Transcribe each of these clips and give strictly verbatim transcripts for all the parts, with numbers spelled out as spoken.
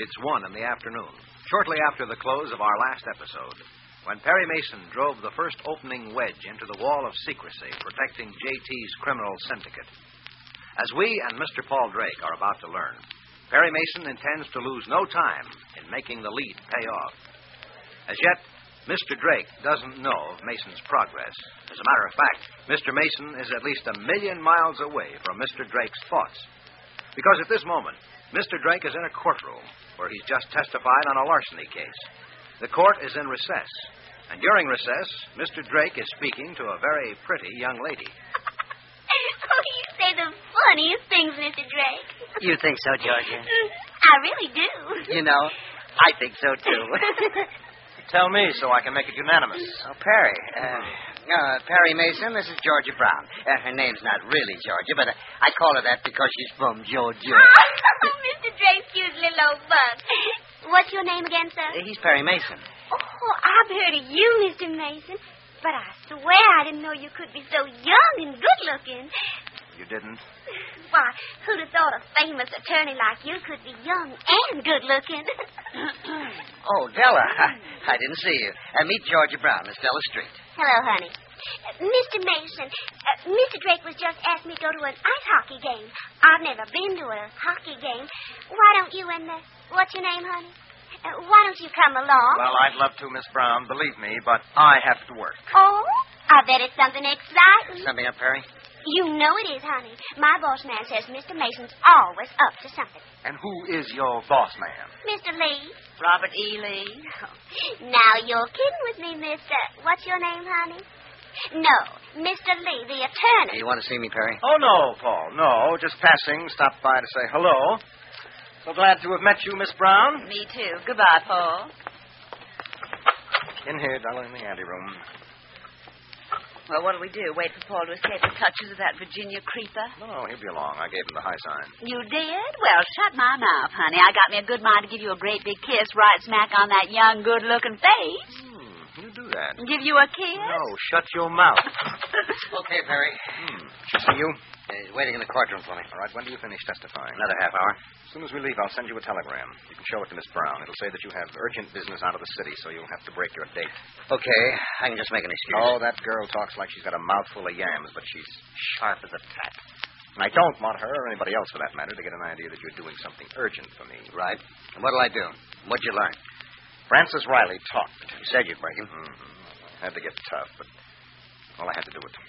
It's one in the afternoon, shortly after the close of our last episode, when Perry Mason drove the first opening wedge into the wall of secrecy protecting J T's criminal syndicate. As we and Mister Paul Drake are about to learn, Perry Mason intends to lose no time in making the lead pay off. As yet, Mister Drake doesn't know of Mason's progress. As a matter of fact, Mister Mason is at least a million miles away from Mister Drake's thoughts. Because at this moment, Mister Drake is in a courtroom where he's just testified on a larceny case. The court is in recess, and during recess, Mister Drake is speaking to a very pretty young lady. Oh, you say the funniest things, Mister Drake. You think so, Georgia? I really do. You know, I think so, too. Tell me so I can make it unanimous. Oh, Perry. Uh, uh, Perry Mason, this is Georgia Brown. Uh, her name's not really Georgia, but uh, I call her that because she's from Georgia. Oh, Mister Drake's cute little old bug. What's your name again, sir? Uh, he's Perry Mason. Oh, I've heard of you, Mister Mason. But I swear I didn't know you could be so young and good-looking. You didn't? Why, who'd have thought a famous attorney like you could be young and good-looking? Oh, Della, I, I didn't see you. Uh, meet Georgia Brown, Miss Della Street. Hello, honey. Uh, Mister Mason, uh, Mister Drake was just asking me to go to an ice hockey game. I've never been to a hockey game. Why don't you and, uh, what's your name, honey? Uh, why don't you come along? Well, I'd love to, Miss Brown, believe me, but I have to work. Oh, I bet it's something exciting. Something up, Perry? You know it is, honey. My boss man says Mister Mason's always up to something. And who is your boss man? Mister Lee. Robert E. Lee. Now you're kidding with me, Mister. What's your name, honey? No, Mister Lee, the attorney. You want to see me, Perry? Oh, no, Paul, no. Just passing. Stopped by to say hello. So glad to have met you, Miss Brown. Me too. Goodbye, Paul. In here, Della, in the anteroom. Well, what'll we do? Wait for Paul to escape the clutches of that Virginia creeper? No, he'll be along. I gave him the high sign. You did? Well, shut my mouth, honey. I got me a good mind to give you a great big kiss right smack on that young, good-looking face. Hmm, you do that. Give you a kiss? No, shut your mouth. Okay, Perry. Hmm. See you? Uh, he's waiting in the courtroom for me. All right, when do you finish testifying? Another half hour. As soon as we leave, I'll send you a telegram. You can show it to Miss Brown. It'll say that you have urgent business out of the city, so you'll have to break your date. Okay, I can just make an excuse. Oh, that girl talks like she's got a mouthful of yams, but she's sharp as a tack. And I don't want her, or anybody else for that matter, to get an idea that you're doing something urgent for me. Right. And what'll I do? What'd you learn? Francis Riley talked. You said you'd break him. Mm-hmm. Had to get tough, but well, I had to do it.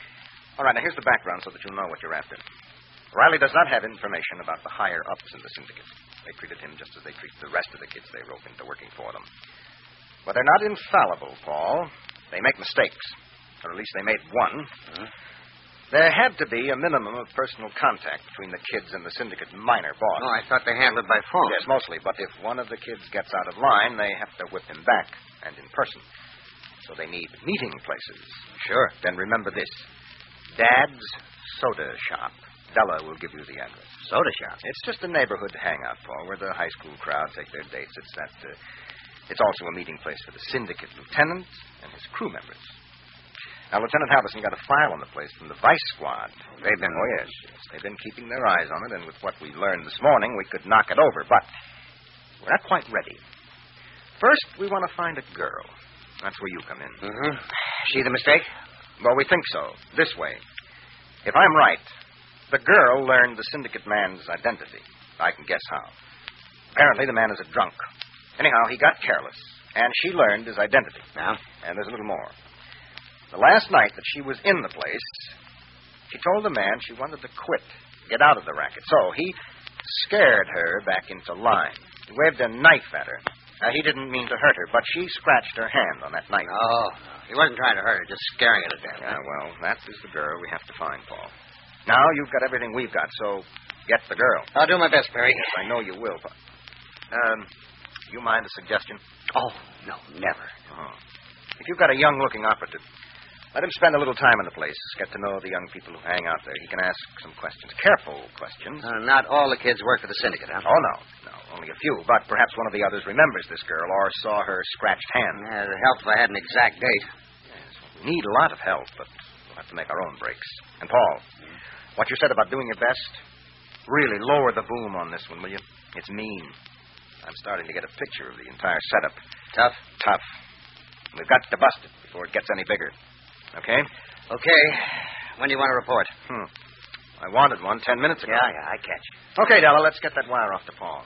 All right, now here's the background so that you'll know what you're after. Riley does not have information about the higher-ups in the syndicate. They treated him just as they treat the rest of the kids they rope into working for them. But they're not infallible, Paul. They make mistakes. Or at least they made one. Mm-hmm. There had to be a minimum of personal contact between the kids and the syndicate minor boss. Oh, I thought they handled it by phone. Yes, mostly. But if one of the kids gets out of line, they have to whip him back, and in person. So they need meeting places. Sure. Then remember this. Dad's Soda Shop. Della will give you the address. Soda shop? It's just a neighborhood hangout, Paul, where the high school crowd take their dates. It's that. Uh, it's also a meeting place for the syndicate lieutenant and his crew members. Now, Lieutenant Halverson got a file on the place from the vice squad. They've been... Oh, yes, yes. They've been keeping their eyes on it, and with what we learned this morning, we could knock it over. But we're not quite ready. First, we want to find a girl. That's where you come in. Mm-hmm. She the mistake? Well, we think so. This way. If I'm right, the girl learned the syndicate man's identity. I can guess how. Apparently, the man is a drunk. Anyhow, he got careless, and she learned his identity. Now? And there's a little more. The last night that she was in the place, she told the man she wanted to quit, get out of the racket. So he scared her back into line. He waved a knife at her. Now, he didn't mean to hurt her, but she scratched her hand on that knife. Oh, no. He wasn't trying to hurt her, just scaring her to death. Yeah, well, that is the girl we have to find, Paul. Now, you've got everything we've got, so get the girl. I'll do my best, Perry. Yes, I know you will, but... Um, you mind a suggestion? Oh, no, never. Oh. If you've got a young-looking operative, let him spend a little time in the place, get to know the young people who hang out there. He can ask some questions, careful questions. Uh, not all the kids work for the syndicate, huh? Oh, no, no, only a few. But perhaps one of the others remembers this girl or saw her scratched hand. Yeah, it'd help if I had an exact date. Yes, well, we need a lot of help, but we'll have to make our own breaks. And, Paul, mm. what you said about doing your best, really lower the boom on this one, will you? It's mean. I'm starting to get a picture of the entire setup. Tough? Tough. We've got to bust it before it gets any bigger. Okay? Okay. When do you want to report? Hmm. I wanted one ten minutes ago. Yeah, yeah, I catch. Okay, Della, let's get that wire off the phone.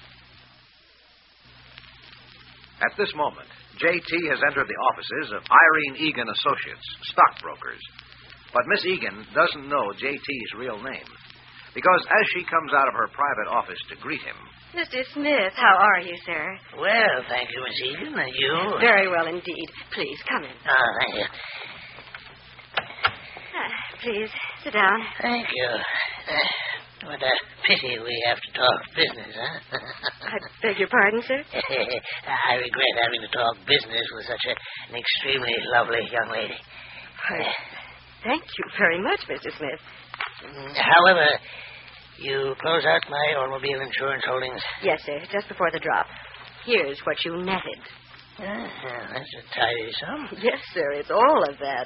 At this moment, J T has entered the offices of Irene Egan Associates, stockbrokers. But Miss Egan doesn't know J T's real name, because as she comes out of her private office to greet him... Mister Smith, how are you, sir? Well, thank you, Miss Egan. And you? Very well indeed. Please, come in. Oh, thank you. Ah, please, sit down. Thank you. Uh, what a pity we have to talk business, huh? I beg your pardon, sir? I regret having to talk business with such a, an extremely lovely young lady. I thank you very much, Mister Smith. However, you close out my automobile insurance holdings? Yes, sir, just before the drop. Here's what you netted. Uh, that's a tidy sum. Yes, sir, it's all of that.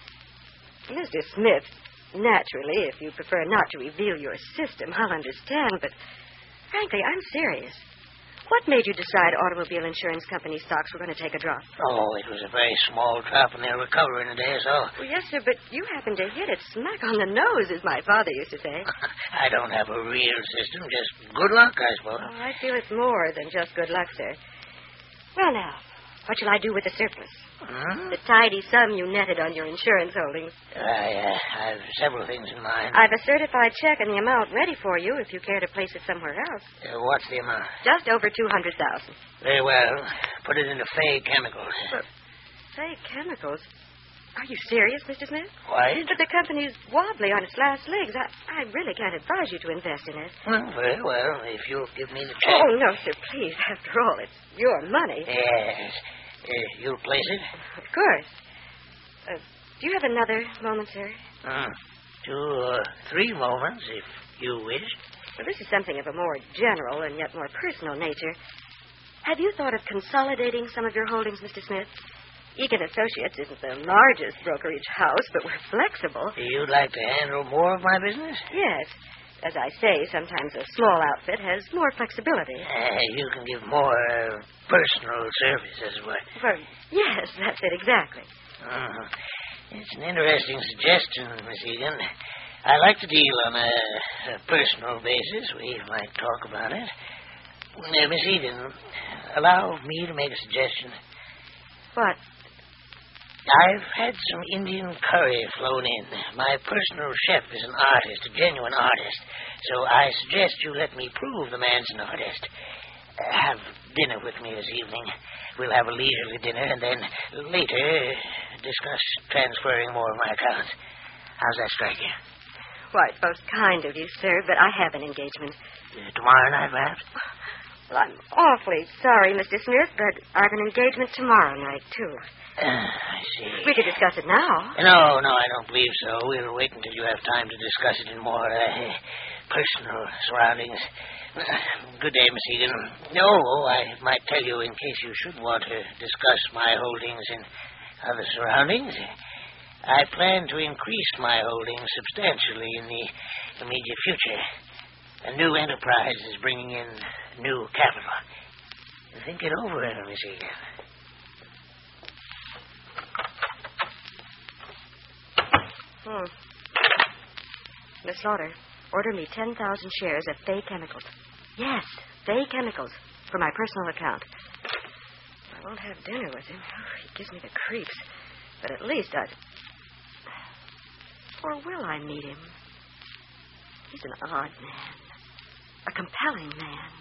Mister Smith, naturally, if you prefer not to reveal your system, I'll understand, but frankly, I'm serious. What made you decide automobile insurance company stocks were going to take a drop? Oh, it was a very small drop, and they'll recover in a day or so. Well, yes, sir, but you happened to hit it smack on the nose, as my father used to say. I don't have a real system, just good luck, I suppose. Oh, I feel it's more than just good luck, sir. Well, now, what shall I do with the surplus? Hmm? The tidy sum you netted on your insurance holdings. I, uh, I've several things in mind. I've a certified check and the amount ready for you if you care to place it somewhere else. Uh, what's the amount? Just over two hundred thousand dollars. Very well. Put it into Fay Chemicals. But, say, chemicals? Are you serious, Mister Smith? Why? But the company's wobbly on its last legs. I, I really can't advise you to invest in it. Well, very well. If you'll give me the check. Oh, no, sir, please. After all, it's your money. Yes. Uh, you'll place it? Of course. Uh, do you have another moment, sir? Uh, two or three moments, if you wish. Well, this is something of a more general and yet more personal nature. Have you thought of consolidating some of your holdings, Mister Smith? Egan Associates isn't the largest brokerage house, but we're flexible. You'd like to handle more of my business? Yes. As I say, sometimes a small outfit has more flexibility. Uh, you can give more uh, personal service, as it were. Well, yes, that's it exactly. Uh, it's an interesting suggestion, Miss Egan. I like to deal on a, a personal basis. We might talk about it. Uh, Miss Egan, allow me to make a suggestion. What? I've had some Indian curry flown in. My personal chef is an artist, a genuine artist. So I suggest you let me prove the man's an artist. Uh, have dinner with me this evening. We'll have a leisurely dinner and then later discuss transferring more of my accounts. How's that strike you? Why, it's most kind of you, sir, but I have an engagement. Uh, tomorrow night, perhaps? Well, I'm awfully sorry, Mister Smith, but I've an engagement tomorrow night, too. Uh, I see. We could discuss it now. No, no, I don't believe so. We'll wait until you have time to discuss it in more uh, personal surroundings. Uh, good day, Miss Egan. No, I might tell you in case you should want to discuss my holdings in other surroundings. I plan to increase my holdings substantially in the immediate future. A new enterprise is bringing in new capital. Think it over, Miss Egan. Hmm. Miss Slaughter, order me ten thousand shares of Fay Chemicals. Yes, Fay Chemicals, for my personal account. I won't have dinner with him. Oh, he gives me the creeps. But at least I'd... Or will I meet him? He's an odd man. A compelling man.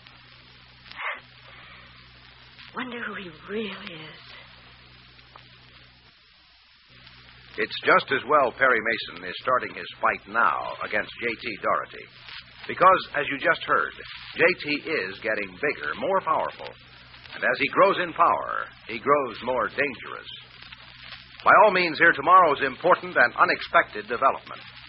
Wonder who he really is. It's just as well Perry Mason is starting his fight now against J T Doherty. Because, as you just heard, J T is getting bigger, more powerful. And as he grows in power, he grows more dangerous. By all means, hear tomorrow's important and unexpected development.